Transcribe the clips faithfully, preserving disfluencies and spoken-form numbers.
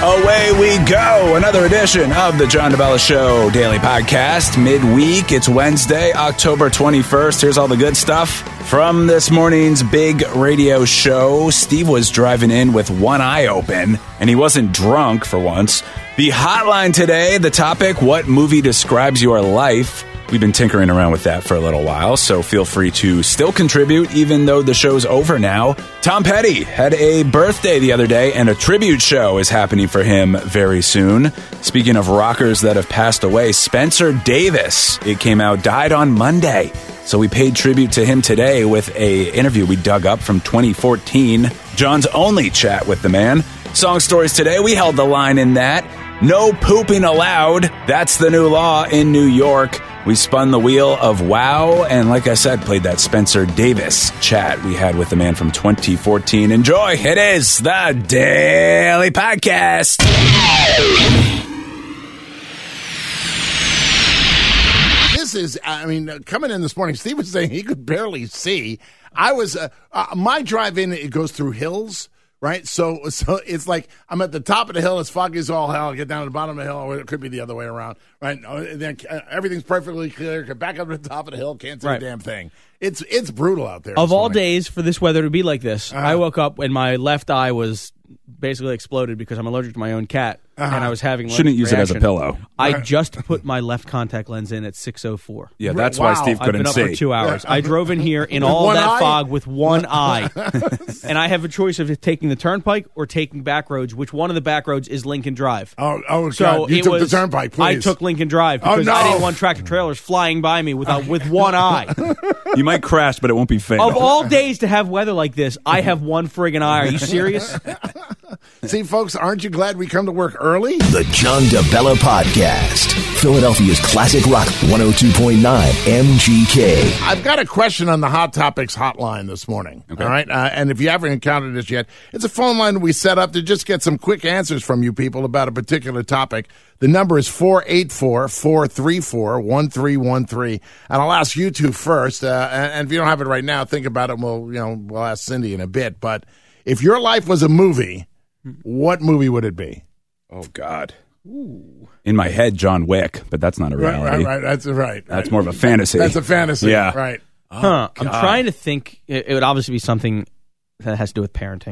Away we go. Another edition of the John DeBella Show Daily Podcast. Midweek. It's Wednesday, October twenty-first. Here's all the good stuff from this morning's big radio show. Steve was driving in with one eye open, and he wasn't drunk for once. The hotline today, the topic, what movie describes your life? We've been tinkering around with that for a little while, so feel free to still contribute, even though the show's over now. Tom Petty had a birthday the other day, and a tribute show is happening for him very soon. Speaking of rockers that have passed away, Spencer Davis, it came out, died on Monday. So we paid tribute to him today with a interview we dug up from twenty fourteen. John's only chat with the man. Song stories today, we held the line in that. No pooping allowed. That's the new law in New York. We spun the wheel of wow, and like I said, played that Spencer Davis chat we had with the man from twenty fourteen. Enjoy. It is the Daily Podcast. This is, I mean, uh, coming in this morning, Steve was saying he could barely see. I was, uh, uh, my drive-in, it goes through hills. Right, so so it's like I'm at the top of the hill. It's foggy as all hell. I get down to the bottom of the hill, or it could be the other way around. Right, and then everything's perfectly clear. Get back up to the top of the hill. Can't see right. a damn thing. It's it's brutal out there. Of all days for this weather to be like this, uh-huh. I woke up and my left eye was basically exploded because I'm allergic to my own cat, uh-huh. and I was having shouldn't use reaction. it as a pillow. I just put my left contact lens in at six oh four. Yeah, that's wow. why Steve couldn't I've been see. up for two hours. I drove in here in all one that eye? fog with one eye, and I have a choice of taking the turnpike or taking back roads. Which one of the back roads is Lincoln Drive? Oh, oh so God! You it took was, the turnpike, please. I took Lincoln Drive because oh, no. I didn't want tractor trailers flying by me without with one eye. You might crash, but it won't be fatal. Of all days to have weather like this, I have one friggin' eye. Are you serious? See, folks, aren't you glad we come to work early? The John DeBella Podcast. Philadelphia's classic rock one oh two point nine M G K. I've got a question on the Hot Topics hotline this morning. Okay. All right. Uh, and if you haven't encountered this yet, it's a phone line we set up to just get some quick answers from you people about a particular topic. The number is four eight four, four three four, one three one three. And I'll ask you two first. Uh, and, and if you don't have it right now, think about it. We'll, you know, we'll ask Cindy in a bit. But if your life was a movie, what movie would it be? Oh, God. Ooh. In my head, John Wick, but that's not a reality. Right, right, right. That's right. That's right. more of a fantasy. That's a fantasy. Yeah. Right. Oh, huh. I'm trying to think. It, it would obviously be something that has to do with parenting.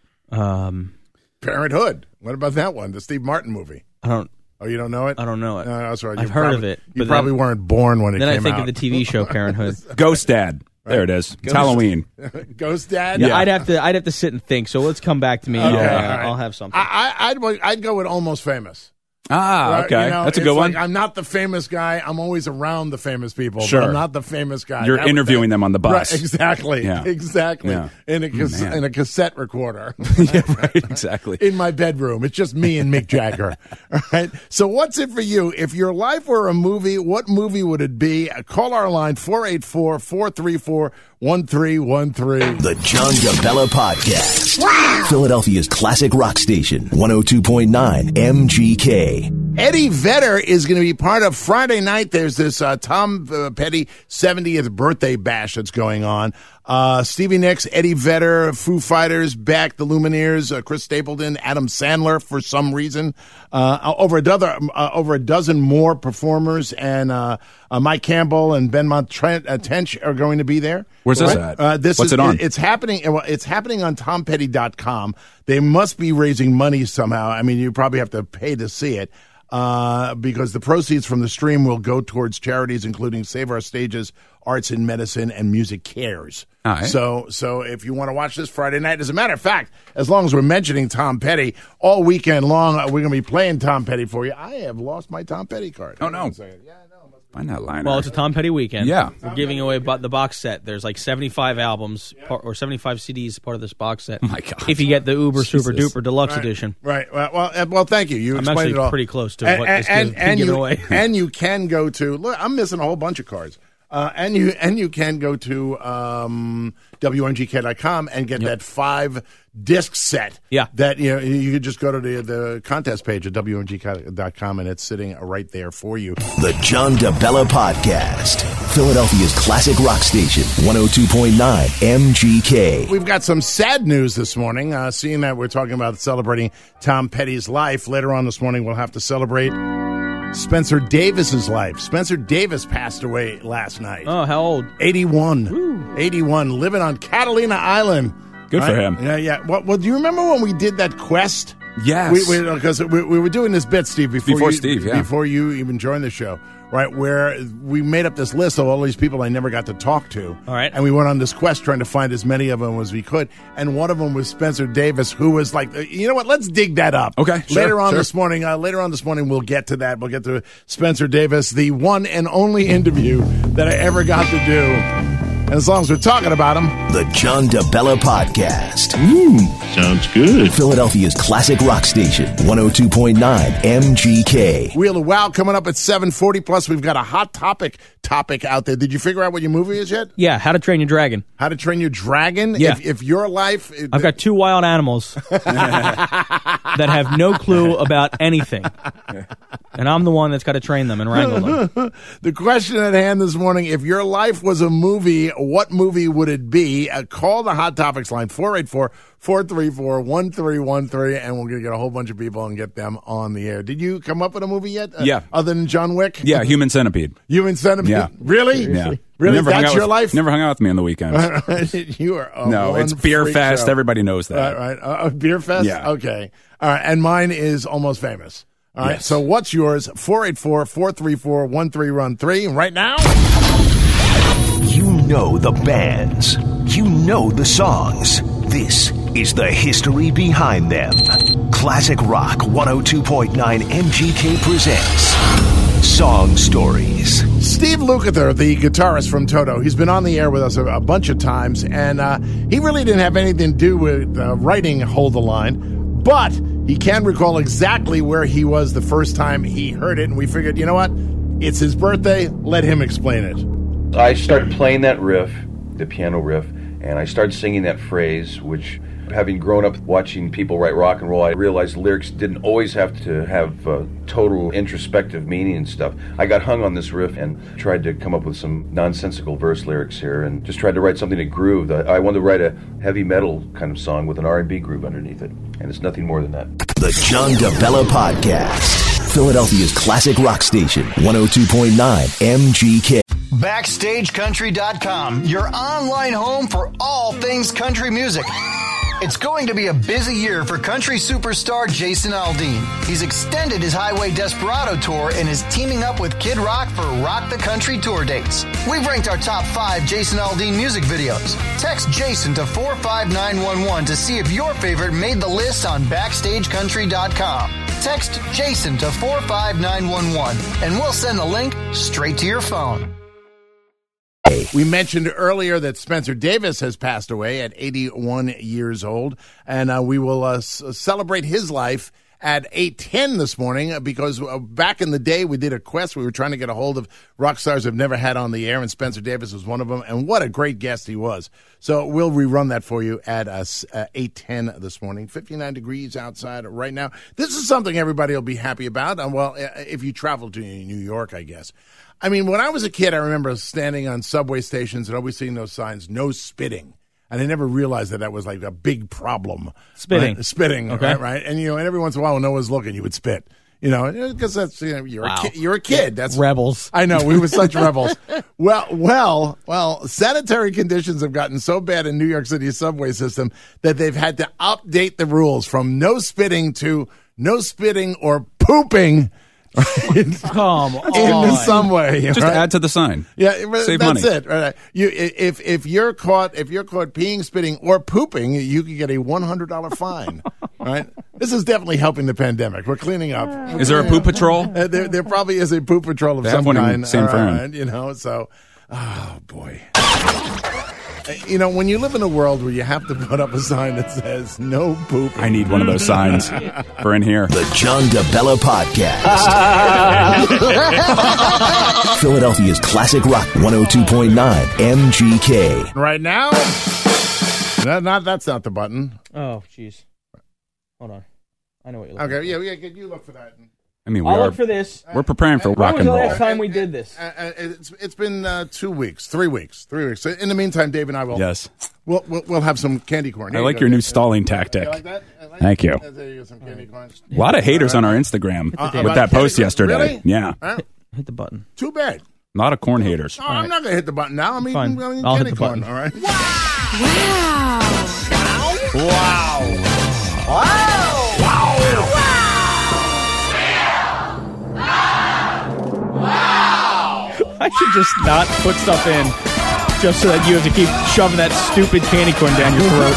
Um, Parenthood. What about that one? The Steve Martin movie. I don't. Oh, you don't know it? I don't know it. No, that's right. I've you heard probably, of it. You but probably then, weren't born when it then came out. Then I think of the T V show Parenthood. Ghost Dad. There it is. It's Ghost, Halloween. Ghost Dad? Yeah, yeah, I'd have to I'd have to sit and think, so let's come back to me. Okay, uh, right. I'll have something. I, I, I'd, I'd go with Almost Famous. Ah, okay. You know, That's a good like, one. I'm not the famous guy. I'm always around the famous people. Sure. But I'm not the famous guy. You're that, interviewing that, them on the bus. Right, exactly. Yeah. Exactly. Yeah. In, a cas- Man. in a cassette recorder. Yeah, right. Exactly. In my bedroom. It's just me and Mick Jagger. All right. So what's it for you? If your life were a movie, what movie would it be? Call our line four eight four, four three four, one three one three. The John DeBella Podcast. Wow. Philadelphia's classic rock station, one oh two point nine M G K. Eddie Vedder is going to be part of Friday night. There's this uh, Tom uh, Petty seventieth birthday bash that's going on. Uh, Stevie Nicks, Eddie Vedder, Foo Fighters, Beck, the Lumineers, uh, Chris Stapleton, Adam Sandler for some reason. Uh, over a dozen, uh, over a dozen more performers, and uh, uh, Mike Campbell and Benmont Trent, uh, Tench are going to be there. Where's this at? Uh, this What's is, it on? It's happening. Well, it's happening on tom petty dot com. They must be raising money somehow. I mean, you probably have to pay to see it. Uh, because the proceeds from the stream will go towards charities, including Save Our Stages, Arts in Medicine, and Music Cares. All right. So, so if you want to watch this Friday night, as a matter of fact, as long as we're mentioning Tom Petty all weekend long, we're going to be playing Tom Petty for you. I have lost my Tom Petty card. Oh, no. Yeah, I know. Find that line. Well, it's a Tom Petty weekend. Yeah. We're giving away bo- the box set. There's like seventy-five albums par- or seventy-five C Ds part of this box set. Oh, my God. If you get the Uber Super Jesus. Duper Deluxe Right, Edition. Right. Well, well, uh, well thank you. You I'm explained actually it all. pretty close to and, what and, is and, being and given you, away. And you can go to, look, I'm missing a whole bunch of cards. Uh, and you and you can go to um, W N G K dot com and get Yep. that five disc set. Yeah. That you know you could just go to the the contest page at W N G K dot com and it's sitting right there for you. The John DeBella Podcast. Philadelphia's classic rock station, one oh two point nine M G K. We've got some sad news this morning, uh, seeing that we're talking about celebrating Tom Petty's life. Later on this morning, we'll have to celebrate Spencer Davis's life. Spencer Davis passed away last night. Oh, how old? eighty-one. Woo. eighty-one, living on Catalina Island. Good right? for him. Yeah, yeah. Well, well, do you remember when we did that quest? Yes. Because we, we, we were doing this bit, Steve, before, Before you, Steve, yeah. before you even joined the show, right, where we made up this list of all these people I never got to talk to. All right. And we went on this quest trying to find as many of them as we could. And one of them was Spencer Davis, who was like, you know what, let's dig that up. Okay, sure, Later on sure. this morning, uh, later on this morning, we'll get to that. We'll get to Spencer Davis, the one and only interview that I ever got to do. And as long as we're talking about him. The John DeBella Podcast. Mm. Sounds good. Philadelphia's classic rock station, one oh two point nine M G K. Wheel of Wow coming up at seven forty. Plus, we've got a hot topic topic out there. Did you figure out what your movie is yet? Yeah, How to Train Your Dragon. How to Train Your Dragon? Yeah. If, if your life... I've got two wild animals that have no clue about anything. And I'm the one that's got to train them and wrangle them. The question at hand this morning, if your life was a movie, what movie would it be? Uh, call the Hot Topics line, four eight four, four three four, one three one three, and we're going to get a whole bunch of people and get them on the air. Did you come up with a movie yet? Uh, Yeah. Other than John Wick? Yeah, Human Centipede. Human Centipede? Yeah. Really? Yeah. Really? Never hung That's out your with- life? Never hung out with me on the weekends. You are a No, one it's Beer freak Fest. show. Everybody knows that. Right, right. Uh, Beer Fest? Yeah. Okay. All right. And mine is Almost Famous. All right. Yes. So what's yours? four eight four, four three four, one three one three. Right now? You know the bands. You know the songs. This is the history behind them. Classic Rock one oh two point nine M G K presents Song Stories. Steve Lukather, the guitarist from Toto, he's been on the air with us a, a bunch of times, and uh, he really didn't have anything to do with uh, writing Hold the Line, but he can recall exactly where he was the first time he heard it, and we figured, you know what? It's his birthday. Let him explain it. I started playing that riff, the piano riff, and I started singing that phrase, which, having grown up watching people write rock and roll, I realized lyrics didn't always have to have uh, total introspective meaning and stuff. I got hung on this riff and tried to come up with some nonsensical verse lyrics here and just tried to write something that grooved. I I wanted to write a heavy metal kind of song with an R and B groove underneath it, and it's nothing more than that. The John DeBella Podcast. Philadelphia's classic rock station, one oh two point nine M G K. Backstage Country dot com, your online home for all things country music. It's going to be a busy year for country superstar Jason Aldean. He's extended his Highway Desperado tour and is teaming up with Kid Rock for Rock the Country tour dates. We've ranked our top five Jason Aldean music videos. Text Jason to four five nine one one to see if your favorite made the list on Backstage Country dot com. Text Jason to four five nine one one and we'll send the link straight to your phone. We mentioned earlier that Spencer Davis has passed away at eighty-one years old, and uh, we will uh, s- celebrate his life at eight ten this morning because uh, back in the day we did a quest. We were trying to get a hold of rock stars I've never had on the air, and Spencer Davis was one of them, and what a great guest he was. So we'll rerun that for you at uh, eight ten this morning. fifty-nine degrees outside right now. This is something everybody will be happy about, uh, well, uh, if you travel to New York, I guess. I mean, when I was a kid, I remember standing on subway stations and always seeing those signs, no spitting. And I never realized that that was like a big problem. Spitting. Right? Spitting, Okay. right, right? And, you know, and every once in a while when no one's looking, you would spit. You know, because that's, you know, you're, Wow. a ki- you're a kid. That's Rebels. I know, we were such rebels. Well, well, well, sanitary conditions have gotten so bad in New York City's subway system that they've had to update the rules from no spitting to no spitting or pooping. Come In the on. subway, Just right? add to the sign. Yeah, but Save that's money. it. Right? You, if if you're caught if you're caught peeing, spitting, or pooping, you can get a one hundred dollar fine. Right? This is definitely helping the pandemic. We're cleaning up. We're Is there a cleaning poop up. patrol? Uh, there, there probably is a poop patrol of They have some one in kind. San All Fran. right, you know, so oh boy. You know, when you live in a world where you have to put up a sign that says no pooping. I need one of those signs for in here. The John DeBella Podcast. Philadelphia's classic rock one oh two point nine M G K. Right now, no, not that's not the button. Oh, jeez. Hold on. I know what you're looking Okay, yeah, yeah, you look for that. I mean, we I'll are, look for this. we're preparing for When rock was and the roll. last time we did this? Uh, uh, it's it's been uh, two weeks, three weeks, three weeks. So in the meantime, Dave and I will. Yes. We'll we'll, we'll have some candy corn. I Here like you your go. new stalling tactic. You like that? I like Thank you. that. There you go, some candy corn. A lot of haters on our Instagram Uh, with about that post candy corn? yesterday. Really? Yeah. Huh? Hit the button. Too bad. A lot of corn haters. No, I'm not going to hit the button now. I'm eating, Fine. I'm eating I'll hit candy the corn. button. All right. I should just not put stuff in just so that you have to keep shoving that stupid candy corn down your throat.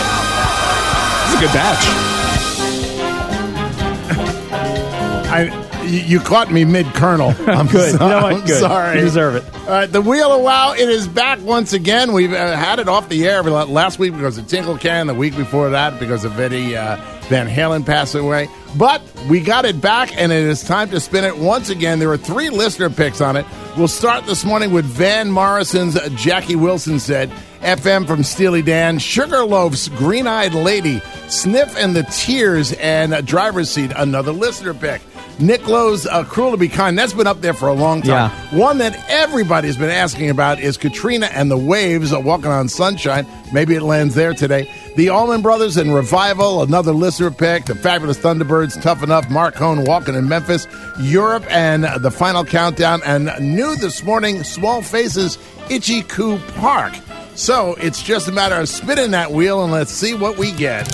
It's a good batch. I, you, you caught me mid-kernel. I'm Good. so- You know what? I'm Good. sorry. You deserve it. All right, the Wheel of Wow, it is back once again. We've uh, had it off the air last week because of Tinkle Can, the week before that because of Eddie uh, Van Halen passing away. But we got it back, and it is time to spin it once again. There are three listener picks on it. We'll start this morning with Van Morrison's Jackie Wilson Said, F M from Steely Dan, Sugarloaf's Green-Eyed Lady, Sniff and the Tears, and uh, Driver's Seat, another listener pick. Nick Lowe's uh, Cruel to Be Kind. That's been up there for a long time. Yeah. One that everybody's been asking about is Katrina and the Waves uh, Walking on Sunshine. Maybe it lands there today. The Allman Brothers and Revival, another listener pick. The Fabulous Thunderbirds, Tough Enough. Mark Cohn, Walking in Memphis. Europe and uh, The Final Countdown. And new this morning, Small Faces, Itchy Coo Park. So it's just a matter of spinning that wheel and let's see what we get.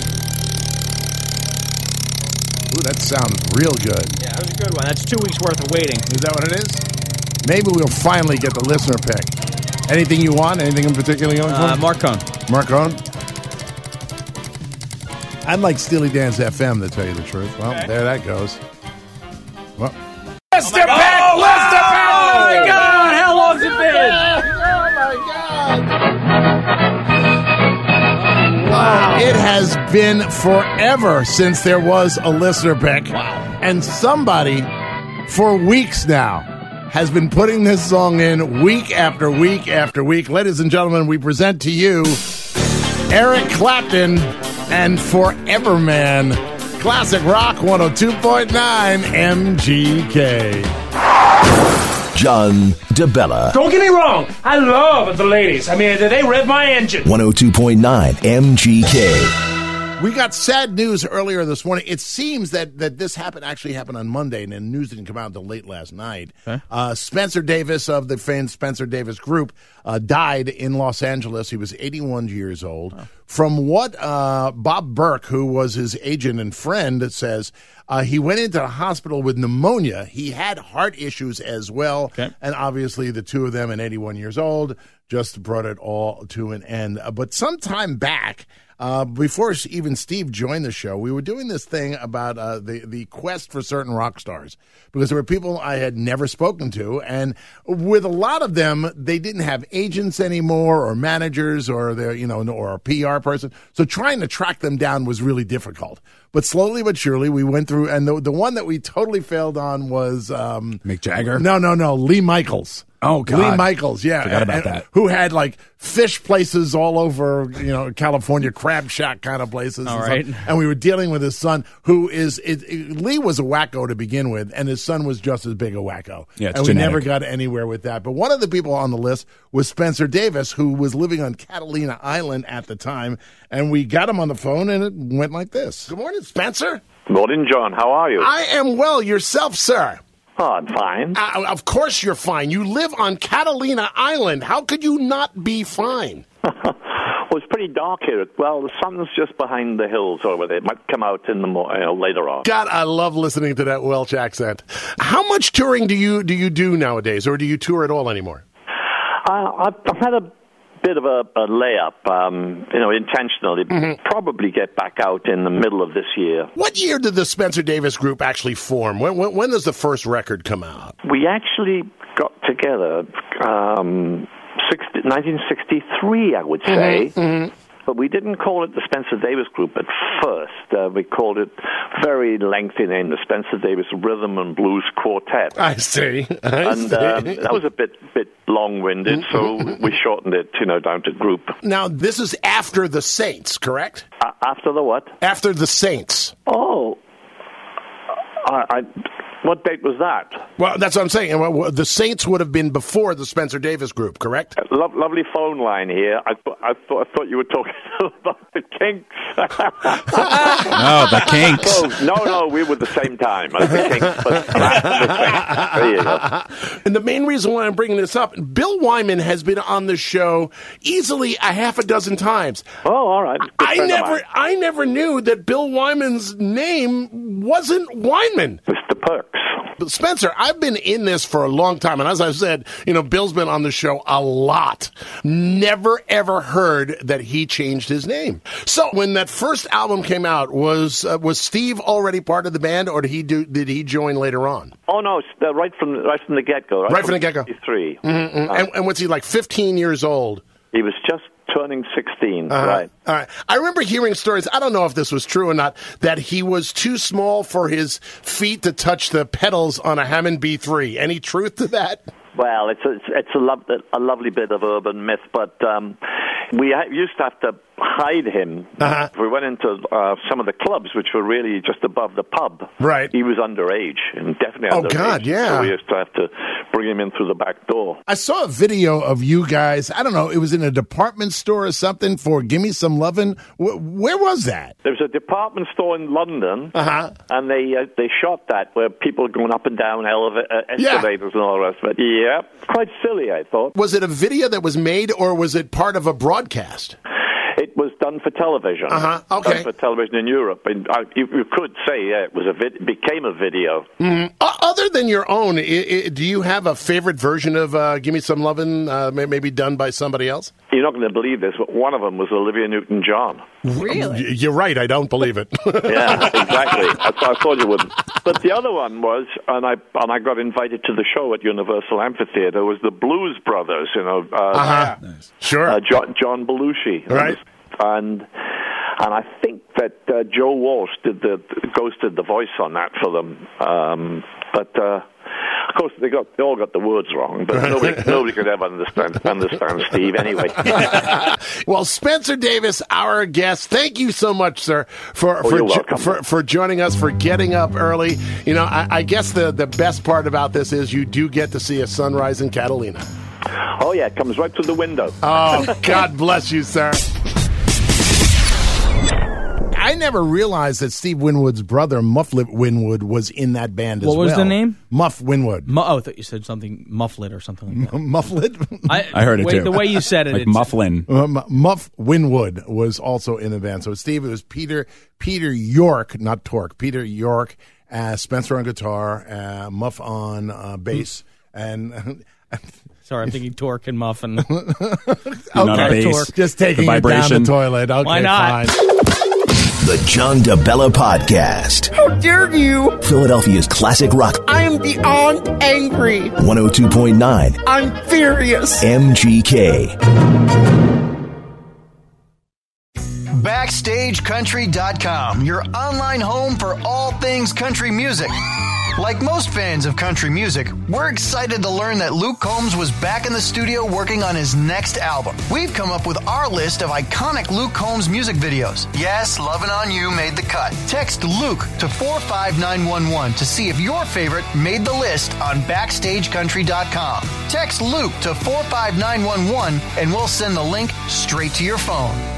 Ooh, that sounds real good. Yeah, that was a good one. That's two weeks worth of waiting. Is that what it is? Maybe we'll finally get the listener pick. Anything you want? Anything in particular you want? Uh, Mark Cohn. Mark Cohn? I'd like Steely Dan's F M, to tell you the truth. Well, Okay. there that goes. Well, Lister Pick! Oh, Lister Pick! Oh, my God! How long's it been? Oh, my God! Wow. It has been forever since there was a listener pick. Wow. And somebody, for weeks now, has been putting this song in week after week after week. Ladies and gentlemen, we present to you Eric Clapton and Forever Man. Classic Rock one oh two point nine M G K. John DeBella. Don't get me wrong, I love the ladies. I mean, they rev my engine. one oh two point nine M G K. We got sad news earlier this morning. It seems that, that this happened actually happened on Monday, and the news didn't come out until late last night. Okay. Uh, Spencer Davis of the famed Spencer Davis Group uh, died in Los Angeles. He was eighty-one years old. Oh. From what uh, Bob Burke, who was his agent and friend, says, uh, he went into the hospital with pneumonia. He had heart issues as well, Okay. and obviously the two of them at eighty-one years old just brought it all to an end. Uh, but sometime back, Uh, before even Steve joined the show, we were doing this thing about uh, the, the quest for certain rock stars, because there were people I had never spoken to, and with a lot of them, they didn't have agents anymore or managers or their, you know, or a P R person. So trying to track them down was really difficult. But slowly but surely, we went through, and the, the one that we totally failed on was um, Mick Jagger? No, no, no, Lee Michaels. Oh, God. Lee Michaels, yeah. Forgot about and, that. Who had, like, fish places all over, you know, California, crab shack kind of places. All and right. stuff. And we were dealing with his son, who is, it, it, Lee was a wacko to begin with, and his son was just as big a wacko. Yeah, it's and we genetic. never got anywhere with that. But one of the people on the list was Spencer Davis, who was living on Catalina Island at the time. And we got him on the phone, and it went like this. Good morning, Spencer. Morning, John. How are you? I am well. Yourself, sir? Oh, I'm fine. Uh, of course you're fine. You live on Catalina Island. How could you not be fine? Well, it's pretty dark here. Well, the sun's just behind the hills over there. It might come out in the mo- uh, later on. God, I love listening to that Welsh accent. How much touring do you do you do nowadays, or do you tour at all anymore? Uh, I've, I've had a bit of a, a layup, um, you know, intentionally. Mm-hmm. Probably get back out in the middle of this year. What year did the Spencer Davis Group actually form? When when, when does the first record come out? We actually got together um, sixty, nineteen sixty-three, I would say. Mm-hmm, mm-hmm. But we didn't call it the Spencer Davis Group at first. Uh, we called it very lengthy name, the Spencer Davis Rhythm and Blues Quartet. I see. I and see. um, that was a bit bit long-winded, so we shortened it, you know, down to group. Now, this is after the Saints, correct? Uh, after the what? After the Saints. Oh, I, I What date was that? Well, that's what I'm saying. Well, the Saints would have been before the Spencer Davis Group, correct? Lo- lovely phone line here. I, th- I, th- I thought you were talking about the Kinks. Oh, the Kinks. Oh, no, no, we were at the same time. Uh, the Kinks, but the Saints. There you go. And the main reason why I'm bringing this up, Bill Wyman has been on the show easily a half a dozen times. Oh, all right. Good I friend of never, mine. I never knew that Bill Wyman's name wasn't Wyman. Mister Perks. Spencer, I've been in this for a long time, and as I've said, you know, Bill's been on the show a lot. Never, ever heard that he changed his name. So when that first album came out, was uh, was Steve already part of the band, or did he do? Did he join later on? Oh no, it's, uh, right from right from the get go. Right, Right from the get-go. Fifty-three. Mm-hmm. Uh, and, and what's he like? Fifteen years old. He was just turning sixteen. Uh-huh. Right. All right. I remember hearing stories, I don't know if this was true or not, that he was too small for his feet to touch the pedals on a Hammond B three. Any truth to that? Well, it's a, it's, it's a, lo- a lovely bit of urban myth, but um, we ha- used to have to hide him. Uh-huh. We went into uh, some of the clubs, which were really just above the pub. Right. He was underage, and definitely Oh, underage. God, yeah. So we used to have to bring him in through the back door. I saw a video of you guys, I don't know, it was in a department store or something for Gimme Some Lovin'. Wh- where was that? There was a department store in London, Uh-huh. and they uh, they shot that where people were going up and down eleva- uh, Yeah. escalators and all the rest of it. Yeah, quite silly, I thought. Was it a video that was made, or was it part of a broadcast? It was done for television. Uh-huh, okay. Done for television in Europe. And I, you, you could say, yeah, it was a vid- it became a video. Mm-hmm. O- other than your own, I- I- do you have a favorite version of uh, Gimme Some Lovin', uh, may- maybe done by somebody else? You're not going to believe this, but one of them was Olivia Newton-John. Really? You're right, I don't believe it. Yeah, exactly. I, I thought you wouldn't. But the other one was, and I and I got invited to the show at Universal Amphitheater, was the Blues Brothers, you know. Uh, Uh-huh. Nice. Sure. Uh, John, John Belushi. Right. And and I think that uh, Joe Walsh did the ghosted the voice on that for them. Um, but uh, of course they got they all got the words wrong. But nobody nobody could ever understand understand Steve anyway. Well, Spencer Davis, our guest, thank you so much, sir, for Oh, for, you're jo- welcome. for for joining us, for getting up early. You know, I, I guess the the best part about this is you do get to see a sunrise in Catalina. Oh yeah, it comes right through the window. Oh, God bless you, sir. I never realized that Steve Winwood's brother, Muff Winwood, was in that band as well. What was the name? Muff Winwood. Mu- oh, I thought you said something mufflet or something like that. Mufflet? I, I heard it wait, too. The way you said it, Like it's- Mufflin. Um, Muff Winwood was also in the band. So, Steve, it was Peter Peter York, not Torque, Peter York, uh, Spencer on guitar, uh, Muff on uh, bass, and... Sorry, I'm thinking Torque and Muffin. Not a bass. Torque. Just taking The it down vibration. the toilet. Okay, Why not? fine. The John DeBella Podcast. How dare you! Philadelphia's classic rock. I am beyond angry. one oh two point nine I'm furious. M G K. Backstage Country dot com, your online home for all things country music. Like most fans of country music, we're excited to learn that Luke Combs was back in the studio working on his next album. We've come up with our list of iconic Luke Combs music videos. Yes, Lovin' On You made the cut. Text Luke to four five nine one one to see if your favorite made the list on Backstage Country dot com. Text Luke to four five nine one one and we'll send the link straight to your phone.